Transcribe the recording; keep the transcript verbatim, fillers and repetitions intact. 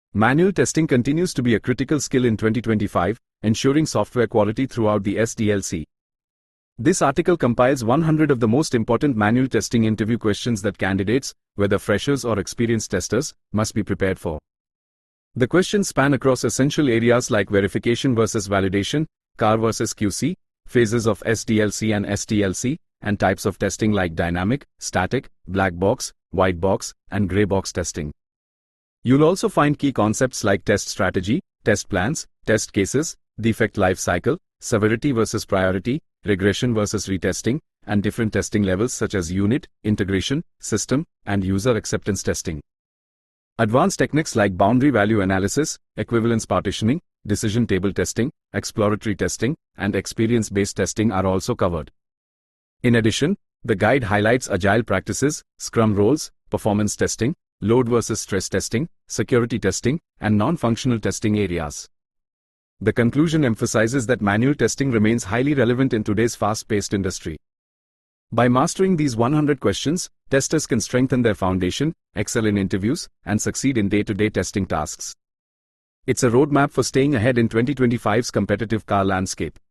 Manual testing continues to be a critical skill in twenty twenty-five, ensuring software quality throughout the S D L C. This article compiles one hundred of the most important manual testing interview questions that candidates, whether freshers or experienced testers, must be prepared for. The questions span across essential areas like verification versus validation, C A R versus Q C, phases of S D L C and S T L C, and types of testing like dynamic, static, black box, white box, and gray box testing. You'll also find key concepts like test strategy, test plans, test cases, defect life cycle, severity versus priority, regression versus retesting, and different testing levels such as unit, integration, system, and user acceptance testing. Advanced techniques like boundary value analysis, equivalence partitioning, decision table testing, exploratory testing, and experience-based testing are also covered. In addition, the guide highlights agile practices, scrum roles, performance testing, load versus stress testing, security testing, and non-functional testing areas. The conclusion emphasizes that manual testing remains highly relevant in today's fast-paced industry. By mastering these one hundred questions, testers can strengthen their foundation, excel in interviews, and succeed in day-to-day testing tasks. It's a roadmap for staying ahead in twenty twenty-five's competitive car landscape.